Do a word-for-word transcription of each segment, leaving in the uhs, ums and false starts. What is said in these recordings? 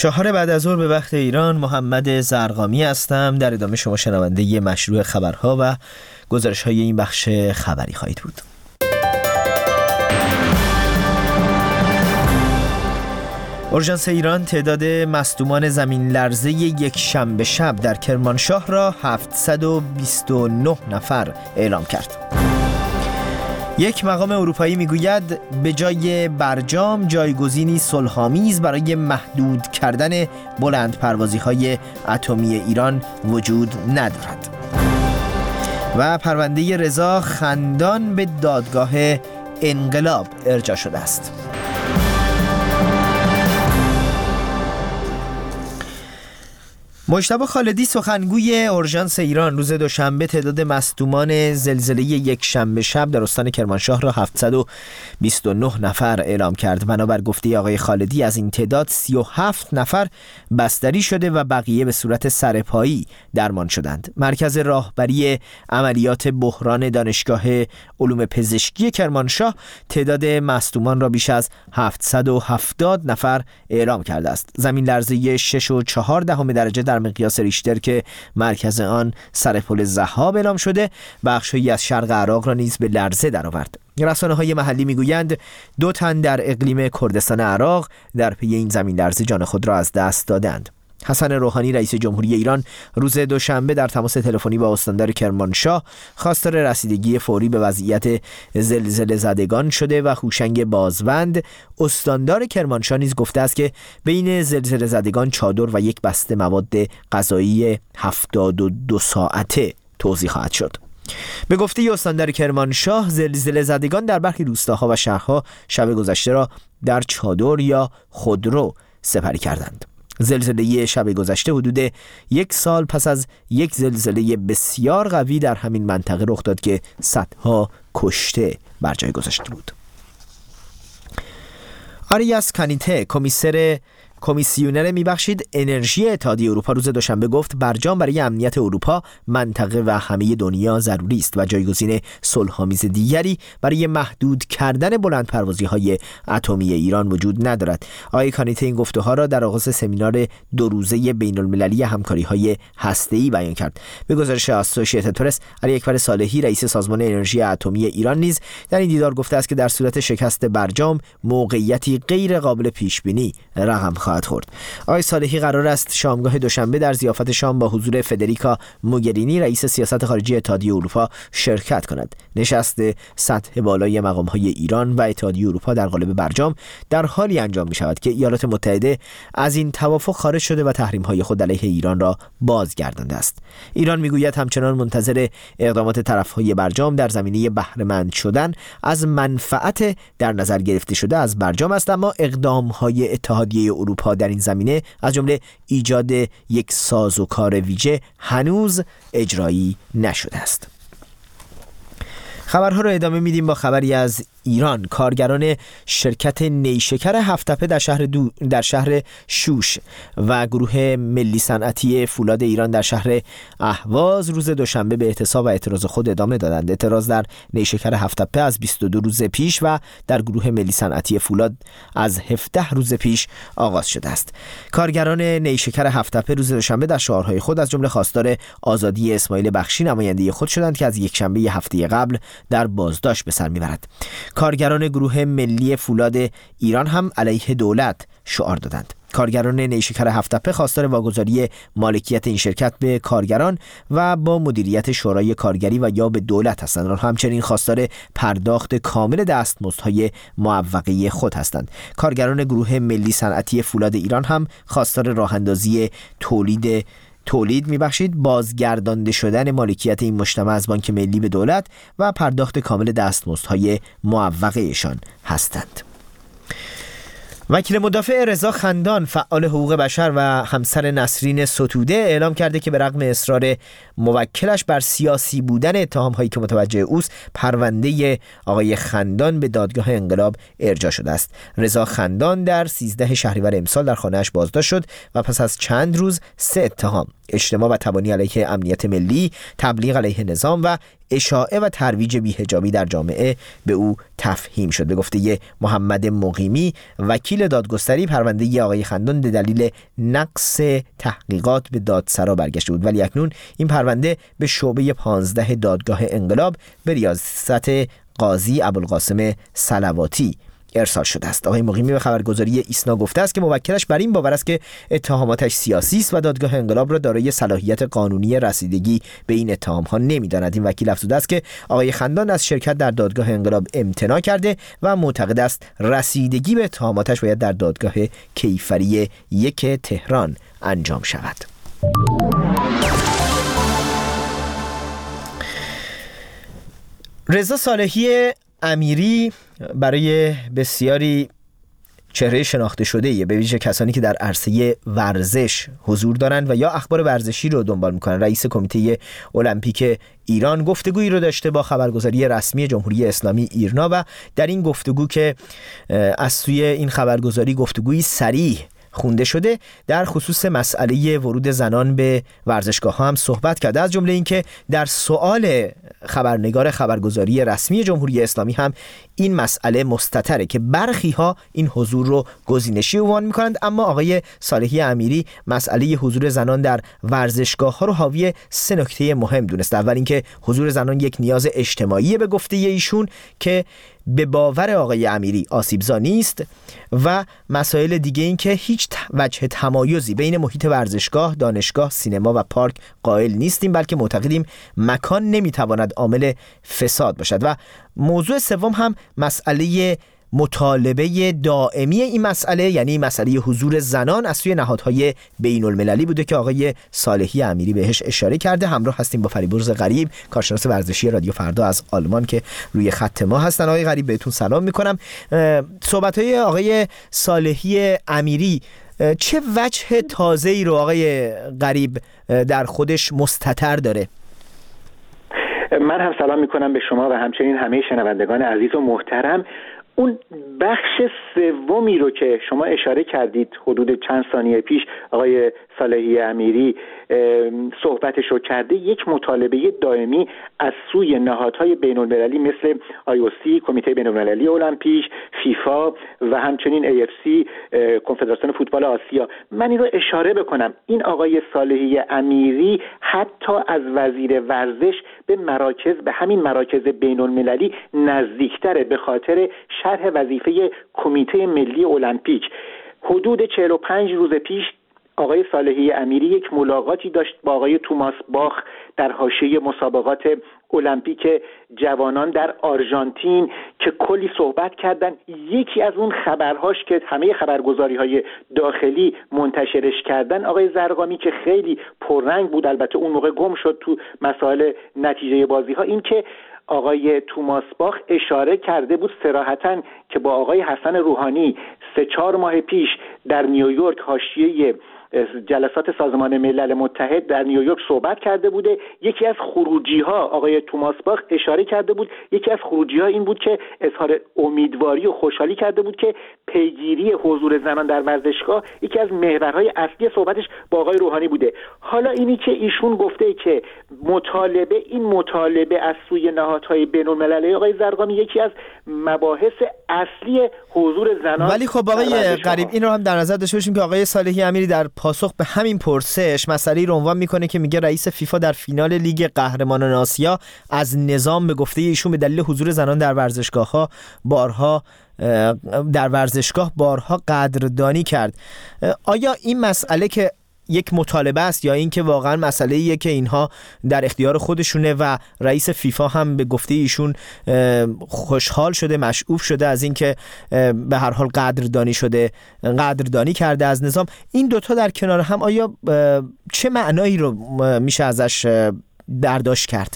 چهار بعد از ظهر به وقت ایران، محمد زرقامی هستم. در ادامه شما شنونده ی مشروع خبرها و گزارش های این بخش خبری خواهید بود. اورژانس ایران تعداد مصدومان زمین لرزه یک شنبه شب در کرمانشاه را هفتصد و بیست و نه نفر اعلام کرد. یک مقام اروپایی میگوید به جای برجام جایگزینی صلح‌آمیز برای محدود کردن بلندپروازی‌های اتمی ایران وجود ندارد. و پرونده رضا خندان به دادگاه انقلاب ارجاع شده است. مجتبی خالدی سخنگوی اورژانس ایران روز دوشنبه تعداد مصدومان زلزله یک شنبه شب در استان کرمانشاه را هفتصد و بیست و نه نفر اعلام کرد. بنابر گفته آقای خالدی از این تعداد سی و هفت نفر بستری شده و بقیه به صورت سرپایی درمان شدند. مرکز راهبری عملیات بحران دانشگاه علوم پزشکی کرمانشاه تعداد مصدومان را بیش از هفتصد و هفتاد نفر اعلام کرده است. زمین لرزه شش و چهار دهم درجه در مقیاس ریشتر که مرکز آن سر پل ضحاب اعلام شده، بخشی از شرق عراق را نیز به لرزه درآورد. رسانه‌های محلی میگویند دو تن در اقلیم کردستان عراق در پی این زمین لرزه جان خود را از دست دادند. حسن روحانی رئیس جمهوری ایران روز دوشنبه در تماس تلفنی با استاندار کرمانشاه خواستار رسیدگی فوری به وضعیت زلزله زدگان شده و هوشنگ بازوند استاندار کرمانشاه نیز گفته است که بین زلزله زدگان چادر و یک بسته مواد غذایی هفتاد و دو ساعته توزیع خواهد شد. به گفته استاندار کرمانشاه زلزله زدگان در برخی روستاها و شهرها شب گذشته را در چادر یا خودرو سپری کردند. زلزله شب گذشته حدود یک سال پس از یک زلزله بسیار قوی در همین منطقه رخ داد که صدها کشته بر جای گذاشته بود. آریاس کانیته کمیسر کمیسیونر میبخشید انرژی اتحادیه اروپا روز دوشنبه گفت برجام برای امنیت اروپا، منطقه و همه دنیا ضروری است و جایگزین صلح‌آمیز دیگری برای محدود کردن بلندپروازی‌های اتمی ایران وجود ندارد. آقای کانیته این گفته‌ها را در آغاز سمینار دو روزه بین‌المللی همکاری‌های هسته‌ای بیان کرد. به گزارش اسوسییتد پرس، علی اکبر صالحی رئیس سازمان انرژی اتمی ایران نیز در این دیدار گفته است که در صورت شکست برجام موقعیتی غیر قابل پیش‌بینی رقم خواهد خورد. آقای صالحی قرار است شامگاه دوشنبه در ضیافت شام با حضور فدریکا موگرینی رئیس سیاست خارجی اتحادیه اروپا شرکت کند. نشست سطح بالای مقام‌های ایران و اتحادیه اروپا در قالب برجام در حالی انجام می شود که ایالات متحده از این توافق خارج شده و تحریم‌های خود علیه ایران را بازگردانده است. ایران میگوید همچنان منتظر اقدامات طرف‌های برجام در زمینه بهره‌مند شدن از منفعت در نظر گرفته شده از برجام است، اما اقدام‌های اتحادیه اروپا در این زمینه از جمله ایجاد یک سازوکار ویژه هنوز اجرایی نشده است. خبرها را ادامه میدیم با خبری از ایران. کارگران شرکت نیشکر هفت‌تپه در شهر دو در شهر شوش و گروه ملی صنعتی فولاد ایران در شهر اهواز روز دوشنبه به اعتصاب و اعتراض خود ادامه دادند. اعتراض در نیشکر هفت‌تپه از بیست و دو روز پیش و در گروه ملی صنعتی فولاد از هفده روز پیش آغاز شده است. کارگران نیشکر هفت‌تپه روز دوشنبه در شعارهای خود از جمله خواستار آزادی اسماعیل بخشی نماینده خود شدند که از یک شنبه هفته قبل در بازداشت به سر میبرد. کارگران گروه ملی فولاد ایران هم علیه دولت شعار دادند. کارگران نیشکر هفت‌تپه خواستار واگذاری مالکیت این شرکت به کارگران و با مدیریت شورای کارگری و یا به دولت هستند. آنها همچنین خواستار پرداخت کامل دستمزدهای معوقه خود هستند. کارگران گروه ملی صنعتی فولاد ایران هم خواستار راه اندازی تولید تولید میبخشید بازگردانده شدن مالکیت این مجتمع از بانک ملی به دولت و پرداخت کامل دستمزدهای معوقه‌شان هستند. وکیل مدافع رضا خندان فعال حقوق بشر و همسر نسرین ستوده اعلام کرده که به رغم اصرار موکلش بر سیاسی بودن اتهام‌هایی که متوجه اوست، پرونده آقای خندان به دادگاه انقلاب ارجاع شده است. رضا خندان در سیزده شهریور امسال در خانه‌اش بازداشت شد و پس از چند روز سه اتهام: اجتماع و تبانی علیه امنیت ملی، تبلیغ علیه نظام و اشاعه و ترویج بی‌حجابی در جامعه به او تفهیم شد. به گفته محمد مقیمی وکیل دادگستری، پرونده آقای خندان به دلیل نقص تحقیقات به دادسرا برگشته بود، ولی اکنون این پرونده به شعبه پانزده دادگاه انقلاب به ریاست قاضی ابوالقاسم صلواتی ارسال شده است. آقای مقیمی به خبرگزاری ایسنا گفته است که موکلش بر این باور است که اتهاماتش سیاسی است و دادگاه انقلاب را دارای صلاحیت قانونی رسیدگی به این اتهام‌ها نمی‌داند. این وکیل افزوده است که آقای خندان از شرکت در دادگاه انقلاب امتناع کرده و معتقد است رسیدگی به اتهاماتش باید در دادگاه کیفری یک تهران انجام شود. رضا صالحی امیری برای بسیاری چهره شناخته شده، به ویژه کسانی که در عرصه ورزش حضور دارند و یا اخبار ورزشی رو دنبال میکنن، رئیس کمیته المپیک ایران گفتگویی رو داشته با خبرگزاری رسمی جمهوری اسلامی ایرنا و در این گفتگو که از سوی این خبرگزاری گفتگویی صریح خونده شده در خصوص مسئله ورود زنان به ورزشگاه ها هم صحبت کرده، از جمله این که در سؤال خبرنگار خبرگزاری رسمی جمهوری اسلامی هم این مسئله مستتره که برخی ها این حضور رو گزینشی عنوان میکنند، اما آقای صالحی امیری مسئله حضور زنان در ورزشگاه ها رو حاوی سه نکته مهم دونست. اول اینکه حضور زنان یک نیاز اجتماعی به گفته ایشون که به باور آقای امیری آسیبزا نیست و مسائل دیگه این که هیچ وجه تمایزی بین محیط ورزشگاه، دانشگاه، سینما و پارک قائل نیستیم، بلکه معتقدیم مکان نمیتواند عامل فساد باشد. و موضوع سوم هم مسئله مطالبه دائمی این مسئله، یعنی مسئله حضور زنان از سوی نهادهای بین المللی بوده که آقای صالحی امیری بهش اشاره کرده. همراه هستیم با فریبرز غریب، کارشناس ورزشی رادیو فردا از آلمان که روی خط ما هستن. آقای غریب بهتون سلام میکنم. صحبت‌های آقای صالحی امیری چه وجه تازه‌ای رو آقای غریب در خودش مستتر داره؟ من هم سلام میکنم به شما و همچنین همه شنوندگان عزیز و محترم. اون بخش سومی رو که شما اشاره کردید حدود چند ثانیه پیش آقای صالحی امیری صحبتش رو کرده، یک مطالبه دائمی از سوی نهادهای بین المللی مثل آی او سی، کمیته بین المللی المپیک، فیفا و همچنین ای اف سی، کنفدراسیون فوتبال آسیا. من این رو اشاره بکنم، این آقای صالحی امیری حتی از وزیر ورزش به مراکز به همین مراکز بین المللی نزدیکتره به خاطر شرح وظیفه کمیته ملی المپیک. حدود چهل و پنج روز پیش آقای صالحی امیری یک ملاقاتی داشت با آقای توماس باخ در حاشیه مسابقات المپیک جوانان در آرژانتین که کلی صحبت کردن. یکی از اون خبرهاش که همه خبرگزاری‌های داخلی منتشرش کردن، آقای زرقامی که خیلی پررنگ بود، البته اون موقع گم شد تو مسائل نتیجه بازی‌ها، این که آقای توماس باخ اشاره کرده بود صراحتاً که با آقای حسن روحانی سه چهار ماه پیش در نیویورک حاشیه جلسات سازمان ملل متحد در نیویورک صحبت کرده بوده. یکی از خروجی ها آقای توماس باخ اشاره کرده بود، یکی از خروجی ها این بود که اظهار امیدواری و خوشحالی کرده بود که پیگیری حضور زنان در ورزشگاه یکی از محورهای اصلی صحبتش با آقای روحانی بوده. حالا اینی که ایشون گفته که مطالبه این مطالبه از سوی نهادهای بین المللی، آقای زرقامی، یکی از مباحث اصلی حضور زنان. ولی خب آقای غریب این رو هم در نظر داشته باشیم که آقای صالحی امیری در پاسخ به همین پرسش مسئله رو عنوان میکنه که میگه رئیس فیفا در فینال لیگ قهرمانان آسیا از نظام به گفته ایشون به دلیل حضور زنان در ورزشگاه‌ها بارها در ورزشگاه بارها قدردانی کرد. آیا این مسئله که یک مطالبه است یا این که واقعا مسئله ایه که اینها در اختیار خودشونه و رئیس فیفا هم به گفته ایشون خوشحال شده، مشعوف شده از این که به هر حال قدردانی شده، قدردانی کرده از نظام، این دوتا در کنار هم آیا چه معنایی رو میشه ازش برداشت کرد؟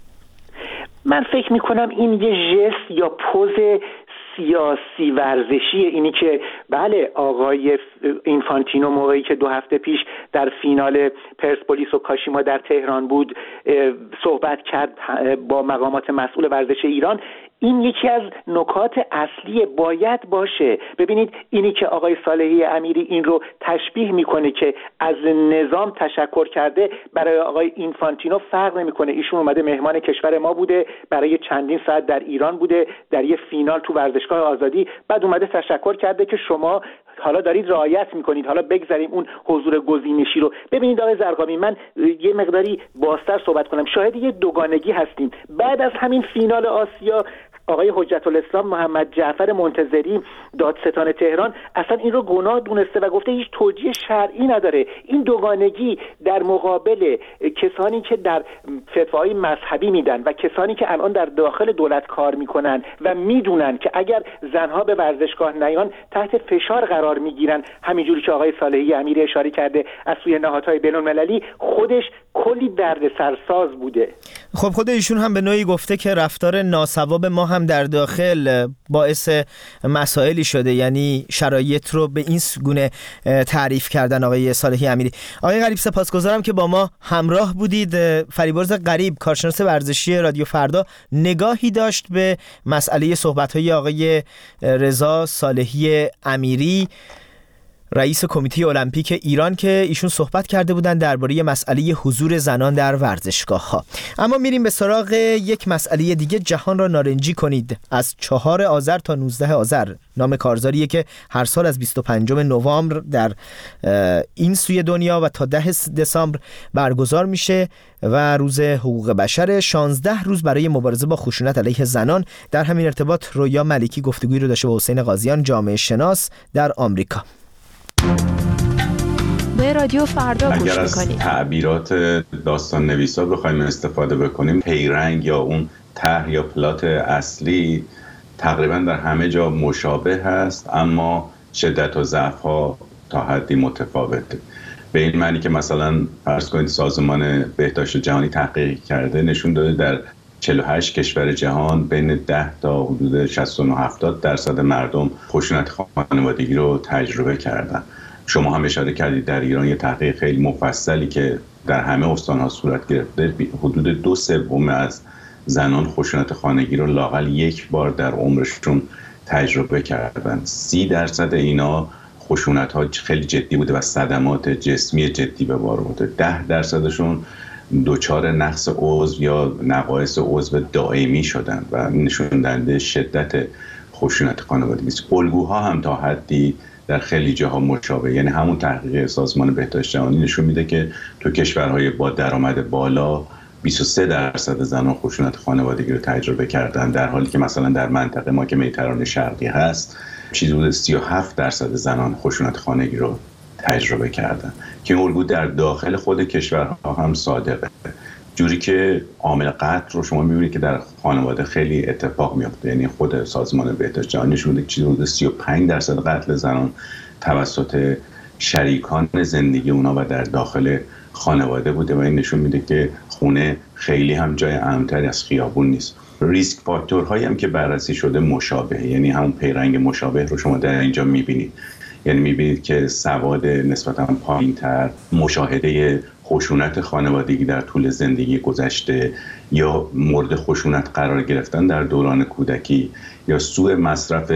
من فکر میکنم این یه ژست یا پوز سیاسی ورزشی، اینی که بله آقای اینفانتینو موقعی که دو هفته پیش در فینال پرسپولیس و کاشیما در تهران بود صحبت کرد با مقامات مسئول ورزش ایران، این یکی از نکات اصلی باید باشه. ببینید اینی که آقای صالحی امیری این رو تشبیه میکنه که از نظام تشکر کرده، برای آقای اینفانتینو فرق نمیکنه. ایشون اومده مهمان کشور ما بوده، برای چندین ساعت در ایران بوده، در یه فینال تو ورزشگاه آزادی، بعد اومده تشکر کرده که شما حالا دارید رعایت میکنید، حالا بگذاریم اون حضور گزینشی رو. ببینید آقای زرقامی، من یه مقداری بازتر صحبت کنم. شاهد یه دوگانگی هستیم. بعد از همین فینال آسیا آقای حجت الاسلام محمد جعفر منتظری دادستان تهران اصلا این رو گناه دونسته و گفته هیچ توجیه شرعی نداره. این دوگانگی در مقابل کسانی که در فتواهای مذهبی میدن و کسانی که الان در داخل دولت کار میکنن و میدونن که اگر زنها به ورزشگاه نیان تحت فشار قرار میگیرن، همینجوری که آقای صالحی امیری اشاره کرده از سوی نهادهای بین‌المللی، خودش کلی دردسرساز بوده. خب خود ایشون هم به نوعی گفته که رفتار ناسواب ما هم در داخل باعث مسائلی شده، یعنی شرایط رو به این گونه تعریف کردن آقای صالحی امیری. آقای غریب سپاسگزارم که با ما همراه بودید. فریبرز غریب، کارشناس ورزشی رادیو فردا، نگاهی داشت به مسئله صحبت‌های آقای رضا صالحی امیری، رئیس کمیته المپیک ایران، که ایشون صحبت کرده بودن درباره مسئله حضور زنان در ورزشگاه‌ها. اما میریم به سراغ یک مسئله دیگه. جهان را نارنجی کنید از چهار آذر تا نوزده آذر نام کارزاریه که هر سال از بیست و پنجم نوامبر در این سوی دنیا و تا ده دسامبر برگزار میشه و روز حقوق بشر. شانزده روز برای مبارزه با خشونت علیه زنان. در همین ارتباط رویا ملکی گفتگویی رو داشته با حسین قاضیان، جامعه شناس در آمریکا. به رادیو فردا گوش اگر از میکنید. تعبیرات داستان نویسا بخوایم استفاده بکنیم، پیرنگ یا اون طرح یا پلات اصلی تقریبا در همه جا مشابه هست، اما شدت و ضعف ها تا حدی متفاوته. به این معنی که مثلا فرض کنید سازمان بهداشت جهانی تحقیق کرده، نشون داده در چهل و هشت کشور جهان بین ده تا حدود شصت و نه هفتاد درصد مردم خشونت خانوادگی رو تجربه کردن. شما هم اشاره کردید در ایران یه تحقیق خیلی مفصلی که در همه استان‌ها صورت گرفته، حدود دو سوم از زنان خشونت خانگی رو لااقل یک بار در عمرشون تجربه کردن. سی درصد اینا خشونت‌ها خیلی جدی بوده و صدمات جسمی جدی به بار بوده. ده درصدشون دچار نقص عضو یا نقایص عضو دائمی شدن و نشون دهنده شدت خشونت خانوادگی است. الگوها هم تا حدی در خیلی جاها مشابه، یعنی همون تحقیق سازمان بهداشت جهانی نشون میده که تو کشورهای با درآمد بالا بیست و سه درصد زنان خشونت خانوادگی رو تجربه کردن، در حالی که مثلا در منطقه ما که مدیترانه شرقی هست چیزی حدود سی و هفت درصد زنان خشونت خانگی رو تجربه کردن، که این الگو در داخل خود کشورها هم صادقه. جوری که عامل قتل رو شما می‌بینید که در خانواده خیلی اتفاق میفته، یعنی خود سازمان بهداشت جهانی نشون میده چیزی حدود سی و پنج درصد قتل زنان توسط شریکان زندگی اونا و در داخل خانواده بوده و این نشون میده که خونه خیلی هم جای امن‌تری از خیابون نیست. ریسک فاکتورهایی هم که بررسی شده مشابه، یعنی همون پیرنگ مشابه رو شما در اینجا می‌بینید. یعنی می‌بینید که سواد نسبتاً پایین‌تر، مشاهده خشونت خانوادگی در طول زندگی گذشته یا مورد خشونت قرار گرفتن در دوران کودکی یا سوء مصرف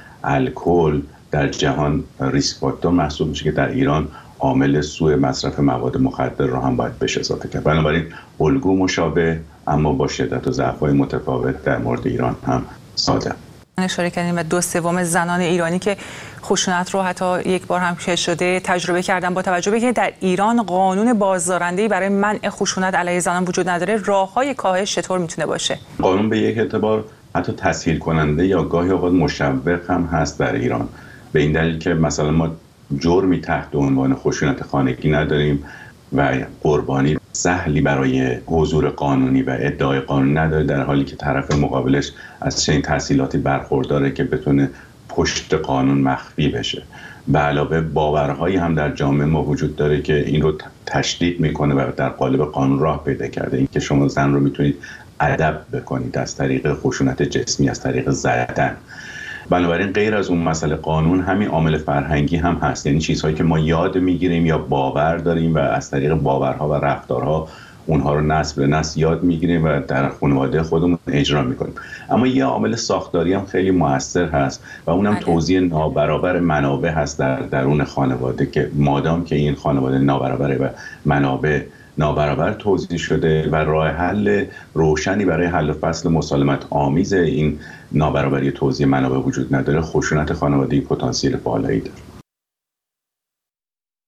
الکل در جهان ریسک فاکتور محسوب میشه که در ایران عامل سوء مصرف مواد مخدر رو هم باید بهش اضافه کرد. بنابراین الگو مشابه اما با شدت و ضعف‌های متفاوت در مورد ایران هم صادق. اشاره کردیم و دو سوم زنان ایرانی که خشونت رو حتی یک بار هم که شده تجربه کردن. با توجه به که در ایران قانون بازدارنده‌ای برای منع خشونت علیه زنان وجود نداره، راه‌های کاهش چطور میتونه باشه؟ قانون به یک اعتبار حتی تسهیل کننده یا گاهی اوقات مشوق هم هست در ایران، به این دلیل که مثلا ما جرمی تحت عنوان خشونت خانگی نداریم و قربانی سهلی برای حضور قانونی و ادعای قانونی نداره، در حالی که طرف مقابلش از چنین تحصیلاتی برخورداره که بتونه پشت قانون مخفی بشه. به علاوه باورهایی هم در جامعه ما وجود داره که این رو تشدید میکنه و در قالب قانون راه پیدا کرده، این که شما زن رو میتونید ادب بکنید از طریق خشونت جسمی، از طریق زدن. بنابراین غیر از اون مسئله قانون، همین عامل فرهنگی هم هست، یعنی چیزهایی که ما یاد میگیریم یا باور داریم و از طریق باورها و رفتارها اونها رو نسل به نسل یاد میگیریم و در خانواده خودمون اجرا میکنیم. اما یه عامل ساختاری هم خیلی موثر هست و اونم توزیع نابرابر منابع هست در درون خانواده، که مادام که این خانواده نابرابره و منابع نابرابر توزیع شده و راه حل روشنی برای حل و فصل مسالمت آمیز این نابرابری توزیع منابع وجود نداره، خشونت خانوادگی پتانسیل بالایی داره.